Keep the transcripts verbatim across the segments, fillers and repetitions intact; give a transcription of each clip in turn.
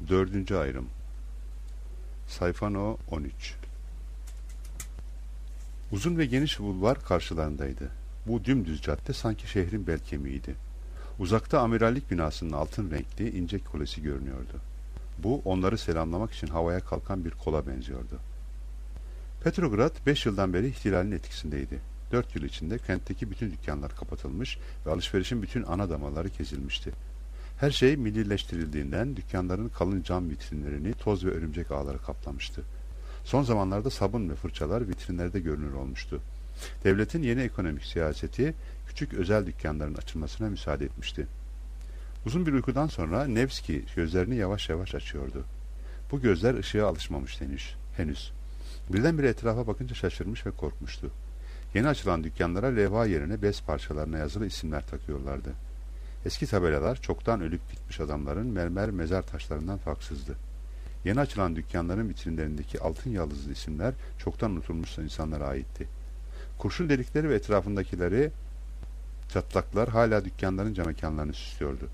Dördüncü ayrım. Sayfa no on üç. Uzun ve geniş bulvar karşılarındaydı. Bu dümdüz cadde sanki şehrin bel kemiğiydi. Uzakta amirallik binasının altın renkli ince kulesi görünüyordu. Bu onları selamlamak için havaya kalkan bir kola benziyordu. Petrograd beş yıldan beri ihtilalin etkisindeydi. Dört yıl içinde kentteki bütün dükkanlar kapatılmış ve alışverişin bütün ana damarları kesilmişti. Her şey millileştirildiğinden dükkanların kalın cam vitrinlerini toz ve örümcek ağları kaplamıştı. Son zamanlarda sabun ve fırçalar vitrinlerde görünür olmuştu. Devletin yeni ekonomik siyaseti küçük özel dükkanların açılmasına müsaade etmişti. Uzun bir uykudan sonra Nevski gözlerini yavaş yavaş açıyordu. Bu gözler ışığa alışmamıştı henüz. henüz. Birdenbire etrafa bakınca şaşırmış ve korkmuştu. Yeni açılan dükkanlara levha yerine bez parçalarına yazılı isimler takıyorlardı. Eski tabelalar çoktan ölüp gitmiş adamların mermer mezar taşlarından farksızdı. Yeni açılan dükkanların vitrinlerindeki altın yaldızlı isimler çoktan unutulmuş insanlara aitti. Kurşun delikleri ve etrafındakileri çatlaklar hala dükkanların camekanlarını süslüyordu.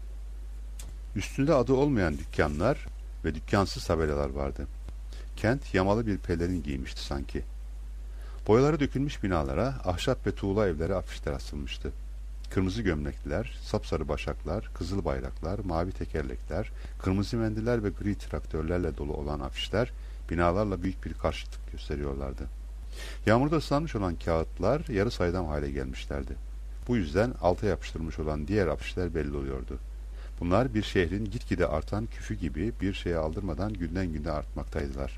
Üstünde adı olmayan dükkanlar ve dükkansız tabelalar vardı. Kent yamalı bir pelerin giymişti sanki. Boyaları dökülmüş binalara, ahşap ve tuğla evlere afişler asılmıştı. Kırmızı gömlekliler, sapsarı başaklar, kızıl bayraklar, mavi tekerlekler, kırmızı mendiller ve gri traktörlerle dolu olan afişler binalarla büyük bir karşıtlık gösteriyorlardı. Yağmurda ıslanmış olan kağıtlar yarı saydam hale gelmişlerdi. Bu yüzden alta yapıştırılmış olan diğer afişler belli oluyordu. Bunlar bir şehrin gitgide artan küfü gibi bir şeye aldırmadan günden güne artmaktaydılar.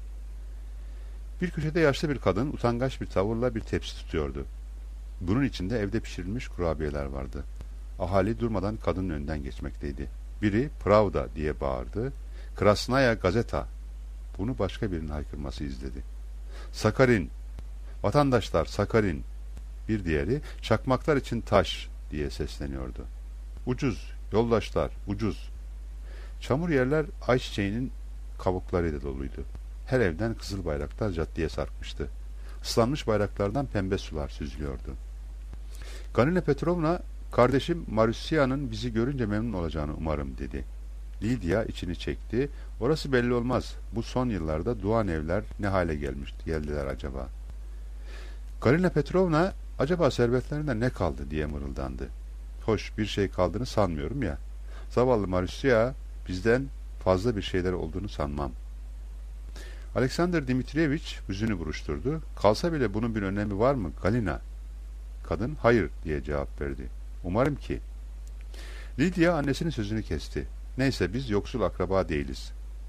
Bir köşede yaşlı bir kadın utangaç bir tavırla bir tepsi tutuyordu. Bunun içinde evde pişirilmiş kurabiyeler vardı. Ahali durmadan kadının önünden geçmekteydi. Biri "Pravda" diye bağırdı. "Krasnaya Gazeta." Bunu başka birinin haykırması izledi. "Sakarin! Vatandaşlar, Sakarin!" Bir diğeri "Çakmaklar için taş!" diye sesleniyordu. "Ucuz, yoldaşlar, ucuz!" Çamur yerler ayçiçeğinin kabuklarıyla doluydu. Her evden kızıl bayraklar caddeye sarkmıştı. Islanmış bayraklardan pembe sular süzülüyordu. Galina Petrovna, "Kardeşim Marusya'nın bizi görünce memnun olacağını umarım," dedi. Lidya içini çekti. "Orası belli olmaz. Bu son yıllarda duan evler ne hale gelmiş, geldiler acaba?" Galina Petrovna, "Acaba servetlerinde ne kaldı?" diye mırıldandı. "Hoş, bir şey kaldığını sanmıyorum ya. Zavallı Marusya bizden fazla bir şeyler olduğunu sanmam." Alexander Dimitrievich yüzünü buruşturdu. "Kalsa bile bunun bir önemi var mı Galina?" Kadın "Hayır," diye cevap verdi. "Umarım ki." Lidya annesinin sözünü kesti. "Neyse, biz yoksul akraba değiliz."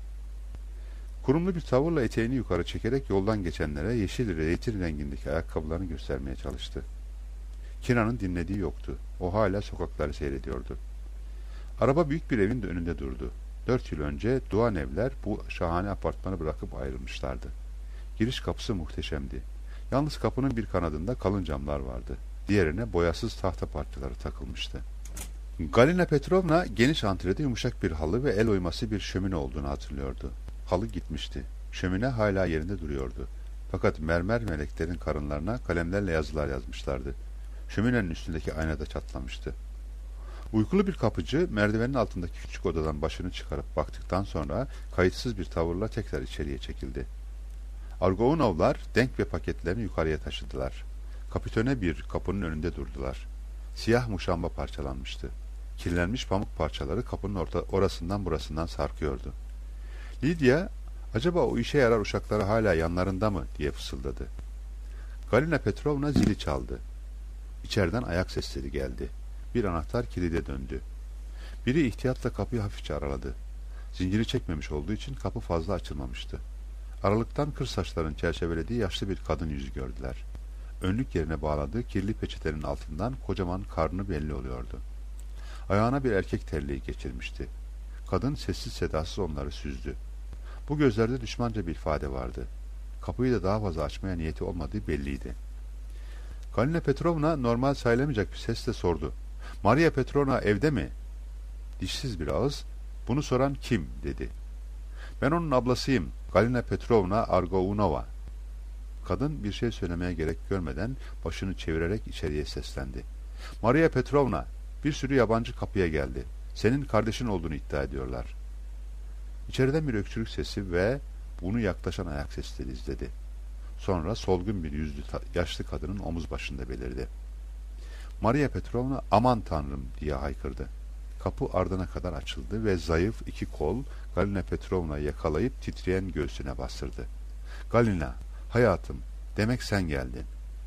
Kurumlu bir tavırla eteğini yukarı çekerek yoldan geçenlere yeşil reytin rengindeki ayakkabılarını göstermeye çalıştı. Kina'nın dinlediği yoktu. O hala sokakları seyrediyordu. Araba büyük bir evin de önünde durdu. Dört yıl önce Doğan evler bu şahane apartmanı bırakıp ayrılmışlardı. Giriş kapısı muhteşemdi. Yalnız kapının bir kanadında kalın camlar vardı. Diğerine boyasız tahta parçaları takılmıştı. Galina Petrovna geniş antrede yumuşak bir halı ve el oyması bir şömine olduğunu hatırlıyordu. Halı gitmişti. Şömine hala yerinde duruyordu. Fakat mermer meleklerin karınlarına kalemlerle yazılar yazmışlardı. Şöminenin üstündeki ayna da çatlamıştı. Uykulu bir kapıcı merdivenin altındaki küçük odadan başını çıkarıp baktıktan sonra kayıtsız bir tavırla tekrar içeriye çekildi. Argounovlar denk ve paketlerini yukarıya taşıdılar. Kapitone bir kapının önünde durdular. Siyah muşamba parçalanmıştı. Kirlenmiş pamuk parçaları kapının orta, orasından burasından sarkıyordu. Lidya, "Acaba o işe yarar uşakları hala yanlarında mı?" diye fısıldadı. Galina Petrovna zili çaldı. İçeriden ayak sesleri geldi. Bir anahtar kilide döndü. Biri ihtiyatla kapıyı hafifçe araladı. Zinciri çekmemiş olduğu için kapı fazla açılmamıştı. Aralıktan kır saçların çerçevelediği yaşlı bir kadın yüzü gördüler. Önlük yerine bağladığı kirli peçetenin altından kocaman karnı belli oluyordu. Ayağına bir erkek terliği geçirmişti. Kadın sessiz sedasız onları süzdü. Bu gözlerde düşmanca bir ifade vardı. Kapıyı da daha fazla açmaya niyeti olmadığı belliydi. Galina Petrovna normal sayılamayacak bir sesle sordu. "Maria Petrovna evde mi?" Dişsiz bir ağız, "Bunu soran kim?" dedi. "Ben onun ablasıyım, Galina Petrovna Argounova." Kadın bir şey söylemeye gerek görmeden başını çevirerek içeriye seslendi. "Maria Petrovna, bir sürü yabancı kapıya geldi. Senin kardeşin olduğunu iddia ediyorlar." İçeriden bir öksürük sesi ve bunu yaklaşan ayak sesleri izledi. Sonra solgun bir yüzlü yaşlı kadının omuz başında belirdi. Maria Petrovna "Aman Tanrım!" diye haykırdı. Kapı ardına kadar açıldı ve zayıf iki kol Galina Petrovna'yı yakalayıp titreyen göğsüne bastırdı. "Galina, hayatım, demek sen geldin."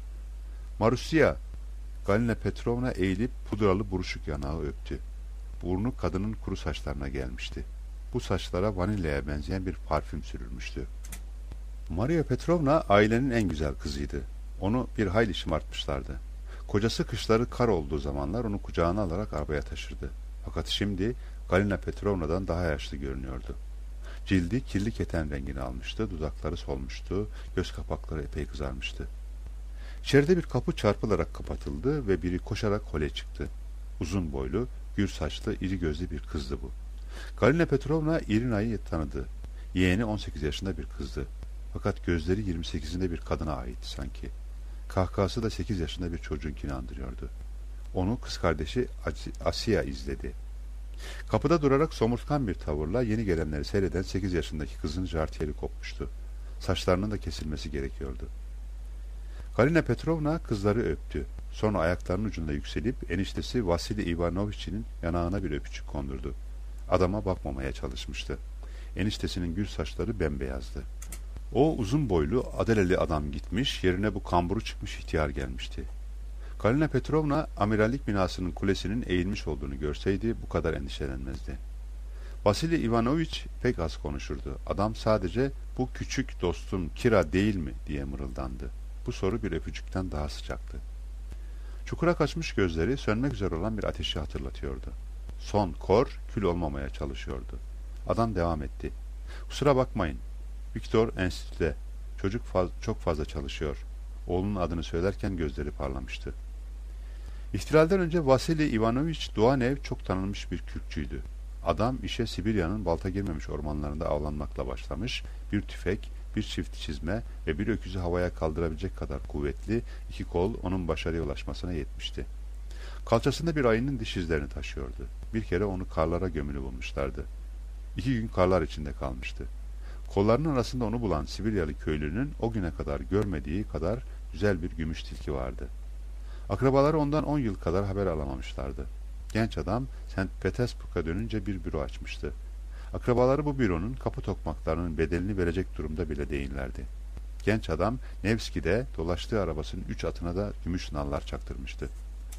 "Marusya!" Galina Petrovna eğilip pudralı buruşuk yanağı öptü. Burnu kadının kuru saçlarına gelmişti. Bu saçlara vanilyaya benzeyen bir parfüm sürülmüştü. Maria Petrovna ailenin en güzel kızıydı. Onu bir hayli şımartmışlardı. Kocası kışları kar olduğu zamanlar onu kucağına alarak arabaya taşırdı. Fakat şimdi Galina Petrovna'dan daha yaşlı görünüyordu. Cildi kirli keten rengini almıştı, dudakları solmuştu, göz kapakları epey kızarmıştı. İçeride bir kapı çarpılarak kapatıldı ve biri koşarak hole çıktı. Uzun boylu, gür saçlı, iri gözlü bir kızdı bu. Galina Petrovna Irina'yı tanıdı. Yeğeni on sekiz yaşında bir kızdı. Fakat gözleri yirmi sekizinde bir kadına aitti sanki. Kahkahası da sekiz yaşında bir çocuğunkini andırıyordu. Onu kız kardeşi Asiya izledi. Kapıda durarak somurtkan bir tavırla yeni gelenleri seyreden sekiz yaşındaki kızın jartiyeri kopmuştu. Saçlarının da kesilmesi gerekiyordu. Galina Petrovna kızları öptü. Sonra ayaklarının ucunda yükselip eniştesi Vasili Ivanoviç'in yanağına bir öpücük kondurdu. Adama bakmamaya çalışmıştı. Eniştesinin gür saçları bembeyazdı. O uzun boylu, adeleli adam gitmiş, yerine bu kamburu çıkmış ihtiyar gelmişti. Galina Petrovna, amirallik binasının kulesinin eğilmiş olduğunu görseydi bu kadar endişelenmezdi. Vasili Ivanoviç pek az konuşurdu. Adam sadece "Bu küçük dostum Kira değil mi?" diye mırıldandı. Bu soru bir öpücükten daha sıcaktı. Çukura kaçmış gözleri sönmek üzere olan bir ateşi hatırlatıyordu. Son kor kül olmamaya çalışıyordu. Adam devam etti. "Kusura bakmayın. Viktor enstitüde. Çocuk faz çok fazla çalışıyor." Oğlunun adını söylerken gözleri parlamıştı. İhtilalden önce Vasili Ivanoviç Doğanev çok tanınmış bir kürkçüydü. Adam işe Sibirya'nın balta girmemiş ormanlarında avlanmakla başlamış, bir tüfek, bir çift çizme ve bir öküzü havaya kaldırabilecek kadar kuvvetli iki kol onun başarıya ulaşmasına yetmişti. Kalçasında bir ayının diş izlerini taşıyordu. Bir kere onu karlara gömülü bulmuşlardı. İki gün karlar içinde kalmıştı. Kollarının arasında onu bulan Sibiryalı köylünün o güne kadar görmediği kadar güzel bir gümüş tilki vardı. Akrabaları ondan on yıl kadar haber alamamışlardı. Genç adam Saint Petersburg'a dönünce bir büro açmıştı. Akrabaları bu büronun kapı tokmaklarının bedelini verecek durumda bile değillerdi. Genç adam Nevski'de dolaştığı arabasının üç atına da gümüş nallar çaktırmıştı.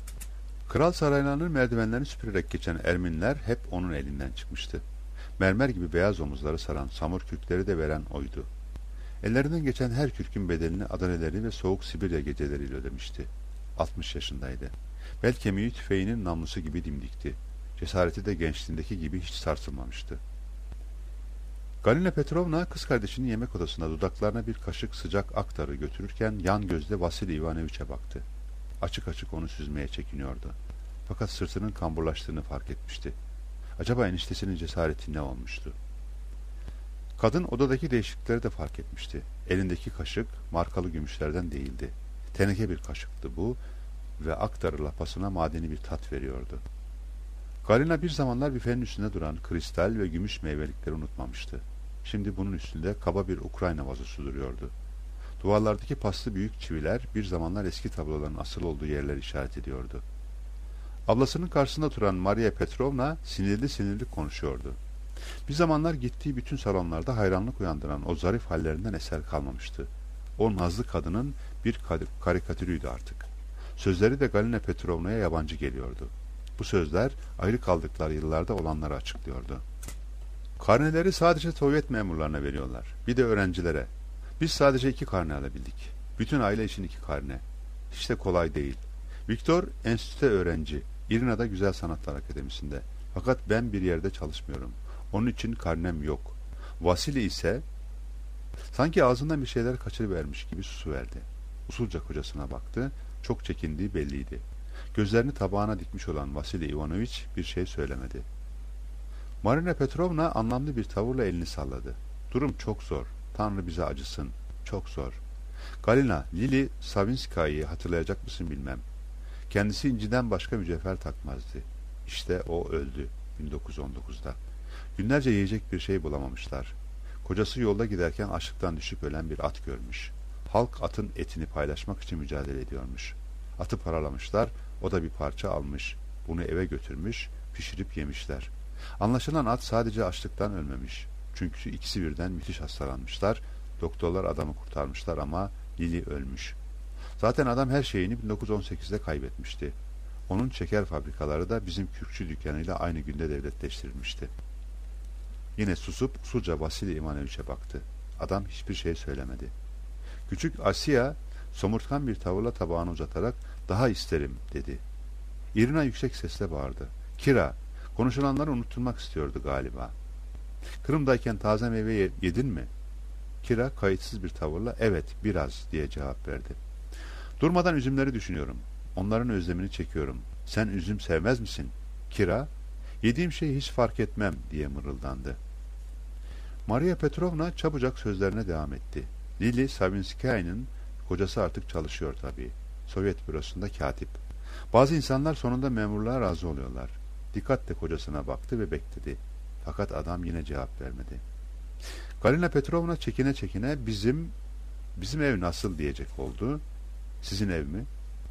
Kral saraylarının merdivenlerini süpürerek geçen Ermeniler hep onun elinden çıkmıştı. Mermer gibi beyaz omuzları saran samur kürkleri de veren oydu. Ellerinden geçen her kürkün bedelini adaneleri ve soğuk Sibirya geceleriyle ödemişti. altmış yaşındaydı. Bel kemiği tüfeğinin namlusu gibi dimdikti. Cesareti de gençliğindeki gibi hiç sarsılmamıştı. Galina Petrovna kız kardeşinin yemek odasında dudaklarına bir kaşık sıcak aktarı götürürken yan gözle Vasili Ivanoviç'e baktı. Açık açık onu süzmeye çekiniyordu. Fakat sırtının kamburlaştığını fark etmişti. Acaba eniştesinin cesareti ne olmuştu? Kadın odadaki değişiklikleri de fark etmişti. Elindeki kaşık markalı gümüşlerden değildi. Teneke bir kaşıktı bu ve aktarı lapasına madeni bir tat veriyordu. Galina bir zamanlar büfenin üstünde duran kristal ve gümüş meyvelikleri unutmamıştı. Şimdi bunun üstünde kaba bir Ukrayna vazosu duruyordu. Duvarlardaki paslı büyük çiviler bir zamanlar eski tabloların asıl olduğu yerler işaret ediyordu. Ablasının karşısında duran Maria Petrovna sinirli sinirli konuşuyordu. Bir zamanlar gittiği bütün salonlarda hayranlık uyandıran o zarif hallerinden eser kalmamıştı. O nazlı kadının bir karikatürüydü artık. Sözleri de Galina Petrovna'ya yabancı geliyordu. Bu sözler ayrı kaldıkları yıllarda olanları açıklıyordu. Karneleri sadece Sovyet memurlarına veriyorlar. Bir de öğrencilere. Biz sadece iki karne alabildik. Bütün aile için iki karne. Hiç de kolay değil. Viktor enstitüde öğrenci. Irina'da Güzel Sanatlar Akademisi'nde. Fakat ben bir yerde çalışmıyorum. Onun için karnem yok. Vasili ise sanki ağzından bir şeyler kaçırıvermiş gibi susuverdi. Usulca kocasına baktı. Çok çekindiği belliydi. Gözlerini tabağına dikmiş olan Vasili Ivanoviç bir şey söylemedi. Marina Petrovna anlamlı bir tavırla elini salladı. Durum çok zor. Tanrı bize acısın. Çok zor. Galina, Lili Savinskay'ı hatırlayacak mısın bilmem. Kendisi inciden başka mücevher takmazdı. İşte o öldü bin dokuz yüz on dokuzda. Günlerce yiyecek bir şey bulamamışlar. Kocası yolda giderken açlıktan düşüp ölen bir at görmüş. Halk atın etini paylaşmak için mücadele ediyormuş. Atı paralamışlar, o da bir parça almış. Bunu eve götürmüş, pişirip yemişler. Anlaşılan at sadece açlıktan ölmemiş. Çünkü ikisi birden müthiş hastalanmışlar. Doktorlar adamı kurtarmışlar ama Lili ölmüş. Zaten adam her şeyini bin dokuz yüz on sekizde kaybetmişti. Onun şeker fabrikaları da bizim kürkçü dükkanıyla aynı günde devletleştirilmişti. Yine susup usulca Vasili Ivanoviç'e baktı. Adam hiçbir şey söylemedi. Küçük Asiya somurtkan bir tavırla tabağını uzatarak "Daha isterim" dedi. İrina yüksek sesle bağırdı. "Kira, konuşulanları unutturmak istiyordu galiba. Kırım'dayken taze meyve yedin mi?" Kira kayıtsız bir tavırla "Evet, biraz" diye cevap verdi. "Durmadan üzümleri düşünüyorum. Onların özlemini çekiyorum. Sen üzüm sevmez misin?" Kira, "Yediğim şeyi hiç fark etmem" diye mırıldandı. Maria Petrovna çabucak sözlerine devam etti. Lili Savinskaya'nın kocası artık çalışıyor tabii. Sovyet bürosunda katip. Bazı insanlar sonunda memurluğa razı oluyorlar. Dikkatle kocasına baktı ve bekledi. Fakat adam yine cevap vermedi. Galina Petrovna çekine çekine bizim bizim ev nasıl diyecek oldu. "Sizin ev mi?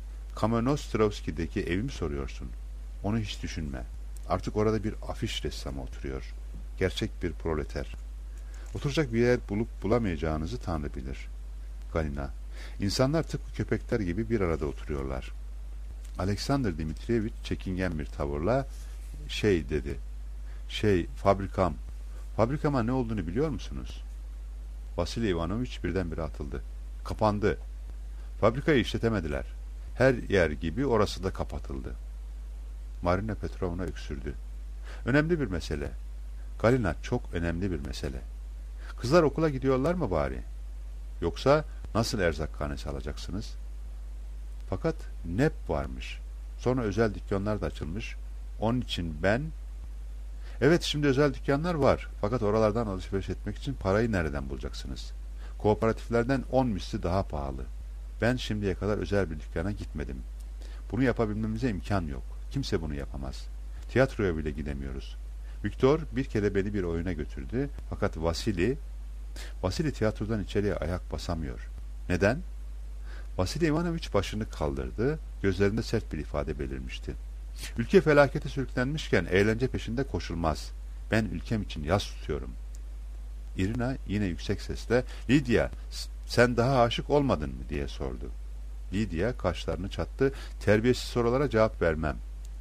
Kamenostrovski'deki evi mi soruyorsun? Onu hiç düşünme. Artık orada bir afiş ressamı oturuyor. Gerçek bir proleter. Oturacak bir yer bulup bulamayacağınızı Tanrı bilir. Galina, insanlar tıpkı köpekler gibi bir arada oturuyorlar." Alexander Dmitrievich çekingen bir tavırla şey dedi. "Şey, fabrikam. Fabrikama ne olduğunu biliyor musunuz?" Vasili Ivanoviç birdenbire atıldı. "Kapandı. Fabrikayı işletemediler. Her yer gibi orası da kapatıldı." Marina Petrovna öksürdü. "Önemli bir mesele. Galina, çok önemli bir mesele. Kızlar okula gidiyorlar mı bari? Yoksa nasıl erzakhanesi alacaksınız?" Fakat N E P varmış. Sonra özel dükkanlar da açılmış. Onun için ben... Evet, şimdi özel dükkanlar var. Fakat oralardan alışveriş etmek için parayı nereden bulacaksınız? Kooperatiflerden on misli daha pahalı. Ben şimdiye kadar özel bir dükkana gitmedim. Bunu yapabilmemize imkan yok. Kimse bunu yapamaz. Tiyatroya bile gidemiyoruz. Viktor bir kere beni bir oyuna götürdü. Fakat Vasili... Vasili tiyatrodan içeriye ayak basamıyor. Neden? Vasili Ivanoviç başını kaldırdı. Gözlerinde sert bir ifade belirmişti. "Ülke felakete sürüklenmişken eğlence peşinde koşulmaz. Ben ülkem için yas tutuyorum." Irina yine yüksek sesle "Lidya, sen daha aşık olmadın mı?" diye sordu. Lidya kaşlarını çattı. "Terbiyesiz sorulara cevap vermem."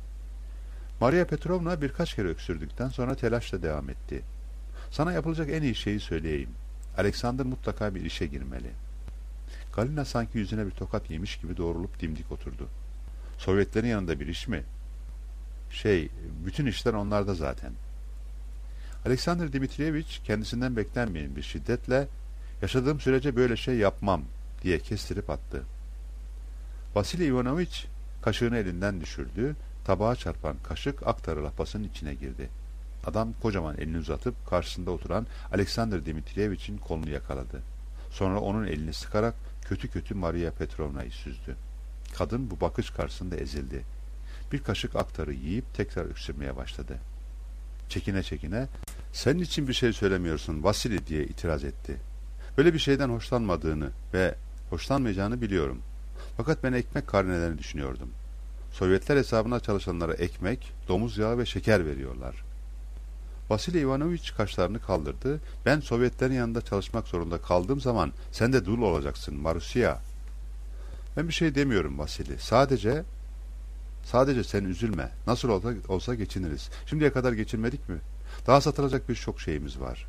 Maria Petrovna birkaç kere öksürdükten sonra telaşla devam etti. "Sana yapılacak en iyi şeyi söyleyeyim. Alexander mutlaka bir işe girmeli." Galina sanki yüzüne bir tokat yemiş gibi doğrulup dimdik oturdu. "Sovyetlerin yanında bir iş mi?" "Şey, bütün işler onlarda zaten." Alexander Dmitrievich kendisinden beklenmeyen bir şiddetle "Yaşadığım sürece böyle şey yapmam" diye kestirip attı. Vasili Ivanoviç kaşığını elinden düşürdü. Tabağa çarpan kaşık aktarı lapasının içine girdi. Adam kocaman elini uzatıp karşısında oturan Alexander Dmitrievich'in kolunu yakaladı. Sonra onun elini sıkarak kötü kötü Maria Petrovna'yı süzdü. Kadın bu bakış karşısında ezildi. Bir kaşık aktarı yiyip tekrar öksürmeye başladı. Çekine çekine "Senin için bir şey söylemiyorsun Vasili" diye itiraz etti. "Böyle bir şeyden hoşlanmadığını ve hoşlanmayacağını biliyorum. Fakat ben ekmek karnelerini düşünüyordum. Sovyetler hesabına çalışanlara ekmek, domuz yağı ve şeker veriyorlar." Vasili Ivanoviç kaşlarını kaldırdı. "Ben Sovyetlerin yanında çalışmak zorunda kaldığım zaman sen de dul olacaksın Marusya." "Ben bir şey demiyorum Vasili. Sadece sadece sen üzülme. Nasıl olsa, olsa geçiniriz. Şimdiye kadar geçinmedik mi? Daha satılacak birçok şeyimiz var."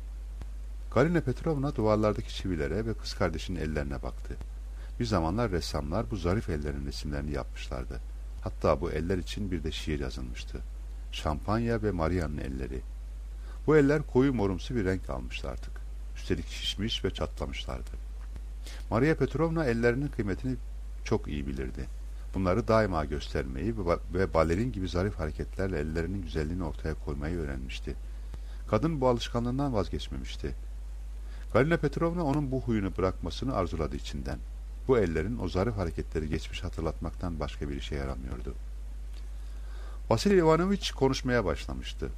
Galina Petrovna duvarlardaki çivilere ve kız kardeşinin ellerine baktı. Bir zamanlar ressamlar bu zarif ellerin resimlerini yapmışlardı. Hatta bu eller için bir de şiir yazılmıştı. Şampanya ve Maria'nın elleri. Bu eller koyu morumsu bir renk almıştı artık. Üstelik şişmiş ve çatlamışlardı. Maria Petrovna ellerinin kıymetini çok iyi bilirdi. Bunları daima göstermeyi ve balerin gibi zarif hareketlerle ellerinin güzelliğini ortaya koymayı öğrenmişti. Kadın bu alışkanlığından vazgeçmemişti. Galina Petrovna onun bu huyunu bırakmasını arzuladı içinden. Bu ellerin o zarif hareketleri geçmiş hatırlatmaktan başka bir işe yaramıyordu. Vasili Ivanoviç konuşmaya başlamıştı.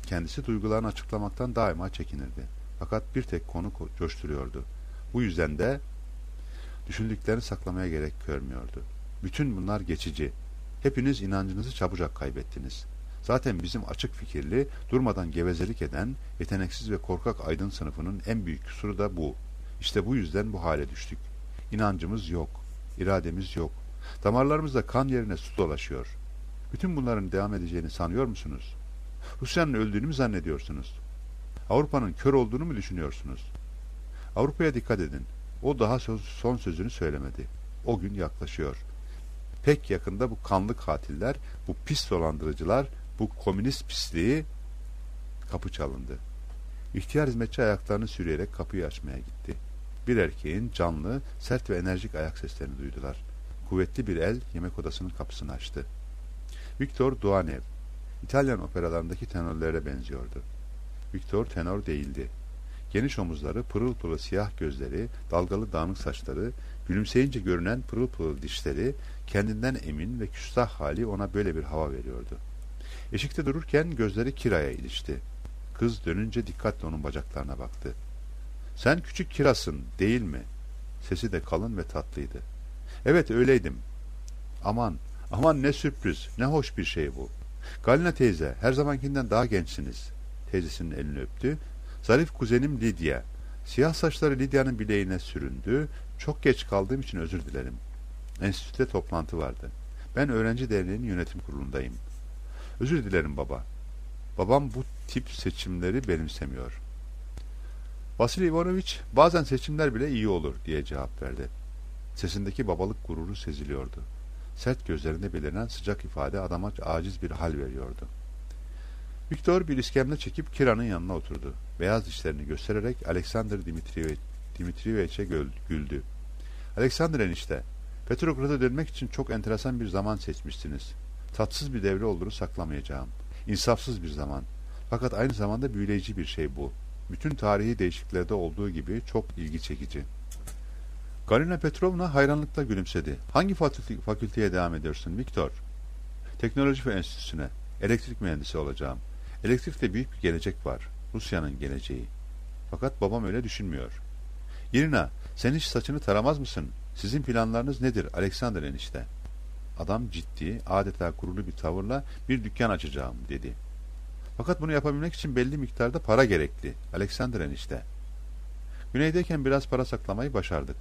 Kendisi duygularını açıklamaktan daima çekinirdi. Fakat bir tek konu coşturuyordu. Bu yüzden de düşündüklerini saklamaya gerek görmüyordu. Bütün bunlar geçici. Hepiniz inancınızı çabucak kaybettiniz. Zaten bizim açık fikirli, durmadan gevezelik eden, yeteneksiz ve korkak aydın sınıfının en büyük kusuru da bu. İşte bu yüzden bu hale düştük. İnancımız yok, irademiz yok. Damarlarımızda kan yerine su dolaşıyor. Bütün bunların devam edeceğini sanıyor musunuz? Rusya'nın öldüğünü mü zannediyorsunuz? Avrupa'nın kör olduğunu mu düşünüyorsunuz? Avrupa'ya dikkat edin. O daha son sözünü söylemedi. O gün yaklaşıyor. Pek yakında bu kanlı katiller, bu pis dolandırıcılar, bu komünist pisliği. Kapı çalındı. İhtiyar hizmetçi ayaklarını sürüyerek kapıyı açmaya gitti. Bir erkeğin canlı, sert ve enerjik ayak seslerini duydular. Kuvvetli bir el yemek odasının kapısını açtı. Viktor Duanev, İtalyan operalarındaki tenörlere benziyordu. Viktor tenor değildi. Geniş omuzları, pırıl pırıl siyah gözleri, dalgalı dağınık saçları, gülümseyince görünen pırıl pırıl dişleri, kendinden emin ve küstah hali ona böyle bir hava veriyordu. Eşikte dururken gözleri Kira'ya ilişti. Kız dönünce dikkatle onun bacaklarına baktı. "Sen küçük Kira'sın, değil mi?" Sesi de kalın ve tatlıydı. "Evet, öyleydim." "Aman, aman ne sürpriz, ne hoş bir şey bu. Galina teyze, her zamankinden daha gençsiniz." Teyzesinin elini öptü. "Zarif kuzenim Lidya." Siyah saçları Lidya'nın bileğine süründü. "Çok geç kaldığım için özür dilerim. Enstitüde toplantı vardı. Ben öğrenci derneğinin yönetim kurulundayım." "Özür dilerim baba. Babam bu tip seçimleri benimsemiyor." "Vasili Ivanoviç, bazen seçimler bile iyi olur," diye cevap verdi. Sesindeki babalık gururu seziliyordu. Sert gözlerinde belirlen sıcak ifade adama aciz bir hal veriyordu. Viktor bir iskemle çekip Kira'nın yanına oturdu. Beyaz dişlerini göstererek Alexander Dimitrievic'e güldü. "Alexander enişte, Petrograd'a dönmek için çok enteresan bir zaman seçmişsiniz. Tatsız bir devre olduğunu saklamayacağım. İnsafsız bir zaman. Fakat aynı zamanda büyüleyici bir şey bu. Bütün tarihi değişikliklerde olduğu gibi çok ilgi çekici." Galina Petrovna hayranlıkla gülümsedi. "Hangi fakülteye devam ediyorsun Viktor?" "Teknoloji ve enstitüsüne. Elektrik mühendisi olacağım. Elektrikte büyük bir gelecek var. Rusya'nın geleceği. Fakat babam öyle düşünmüyor." "Irina, sen hiç saçını taramaz mısın? Sizin planlarınız nedir Alexander enişte?" Adam ciddi, adeta gururlu bir tavırla "Bir dükkan açacağım," dedi. "Fakat bunu yapabilmek için belli miktarda para gerekli Alexander enişte." "Güneydeyken biraz para saklamayı başardık."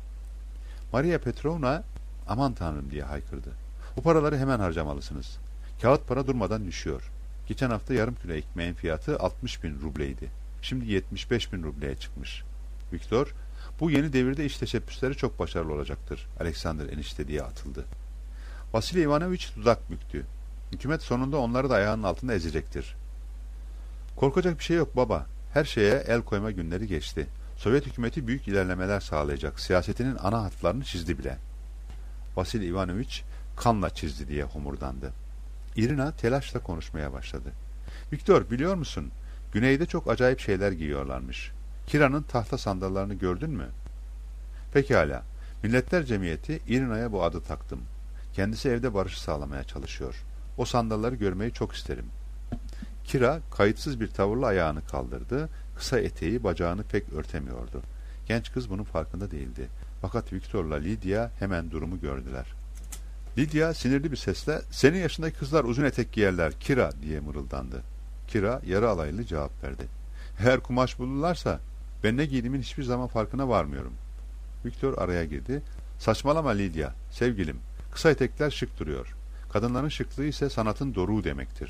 Maria Petrovna "Aman tanrım," diye haykırdı. "O paraları hemen harcamalısınız. Kağıt para durmadan düşüyor. Geçen hafta yarım kilo ekmeğin fiyatı altmış bin rubleydi. Şimdi yetmiş beş bin rubleye çıkmış." Viktor, "Bu yeni devirde iş teşebbüsleri çok başarılı olacaktır Alexander enişte," diye atıldı. Vasili Ivanoviç dudak büktü. "Hükümet sonunda onları da ayağının altında ezecektir." "Korkacak bir şey yok baba. Her şeye el koyma günleri geçti. Sovyet hükümeti büyük ilerlemeler sağlayacak. Siyasetinin ana hatlarını çizdi bile." Vasili Ivanoviç kanla çizdi diye homurdandı. Irina telaşla konuşmaya başladı. "Viktor, biliyor musun? Güneyde çok acayip şeyler giyiyorlarmış. Kira'nın tahta sandallarını gördün mü?" "Pekala. Milletler Cemiyeti Irina'ya bu adı taktım. Kendisi evde barışı sağlamaya çalışıyor. O sandalları görmeyi çok isterim." Kira kayıtsız bir tavırla ayağını kaldırdı. Kısa eteği bacağını pek örtemiyordu. Genç kız bunun farkında değildi. Fakat Viktor'la Lidya hemen durumu gördüler. Lidya sinirli bir sesle "Senin yaşındaki kızlar uzun etek giyerler Kira," diye mırıldandı. Kira yarı alaylı cevap verdi. "Eğer kumaş bulurlarsa ben ne giydiğimin hiçbir zaman farkına varmıyorum." Viktor araya girdi. "Saçmalama Lidya, sevgilim. Kısa etekler şık duruyor. Kadınların şıklığı ise sanatın doruğu demektir."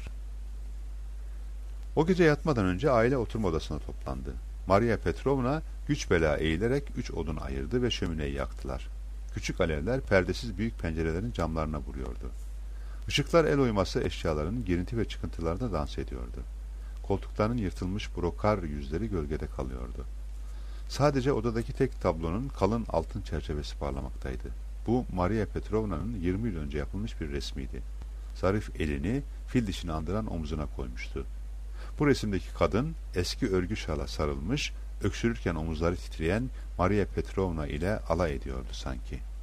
O gece yatmadan önce aile oturma odasına toplandı. Maria Petrovna güç bela eğilerek üç odun ayırdı ve şömineyi yaktılar. Küçük alevler perdesiz büyük pencerelerin camlarına vuruyordu. Işıklar el oyması eşyaların girinti ve çıkıntılarında dans ediyordu. Koltukların yırtılmış brokar yüzleri gölgede kalıyordu. Sadece odadaki tek tablonun kalın altın çerçevesi parlamaktaydı. Bu Maria Petrovna'nın yirmi yıl önce yapılmış bir resmiydi. Zarif elini fil dişini andıran omzuna koymuştu. Bu resimdeki kadın eski örgü şala sarılmış, öksürürken omuzları titreyen Maria Petrovna ile alay ediyordu sanki.